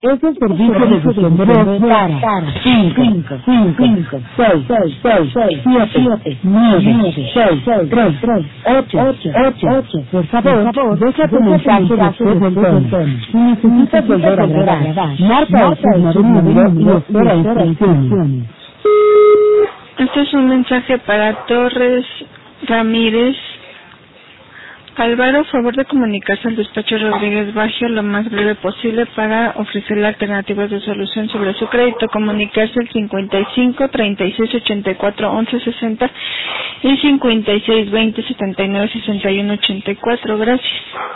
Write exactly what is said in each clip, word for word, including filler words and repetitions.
Es el servicio de difusión de voz para cinco, cinco, seis, seis, siete, nueve, seis, tres, ocho, ocho. Por favor, deja tu mensaje después del tono. Si necesitas volver a grabar, marca el signo de número y espera instrucciones. Este es un mensaje para Torres Ramírez. Álvaro, favor de comunicarse al despacho Rodríguez Baggio lo más breve posible para ofrecerle alternativas de solución sobre su crédito. Comunicarse al cincuenta y cinco, treinta y seis, ochenta y cuatro, once, sesenta y cincuenta y seis, veinte, setenta y nueve, sesenta y uno, ochenta y cuatro. Gracias.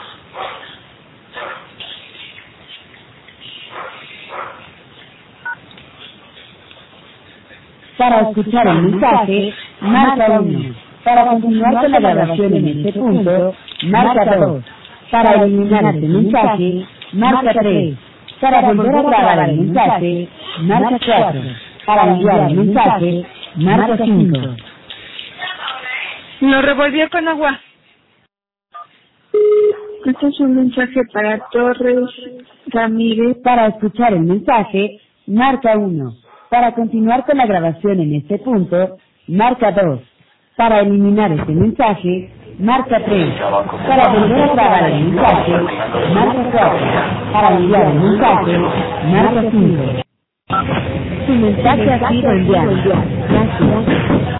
Para escuchar el mensaje, marca uno. Para continuar con la grabación en este punto, marca dos. Para eliminar este mensaje, marca tres. Para volver a grabar el mensaje, marca cuatro. Para enviar el mensaje, marca cinco. Lo revolvió con agua. Este es un mensaje para Torres Ramírez. Para escuchar el mensaje, marca uno. Para continuar con la grabación en este punto, marca dos. Para eliminar este mensaje, marca tres. Para volver a grabar el mensaje, marca cuatro. Para enviar el mensaje, marca cinco. Su mensaje ha sido enviado. Gracias.